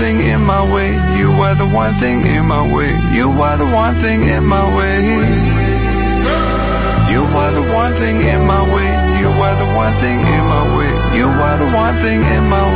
thing in my way. You are the one thing in my way. You are the one thing in my way. You are the one thing in my way. You are the one thing in my way. You are the one thing in my way.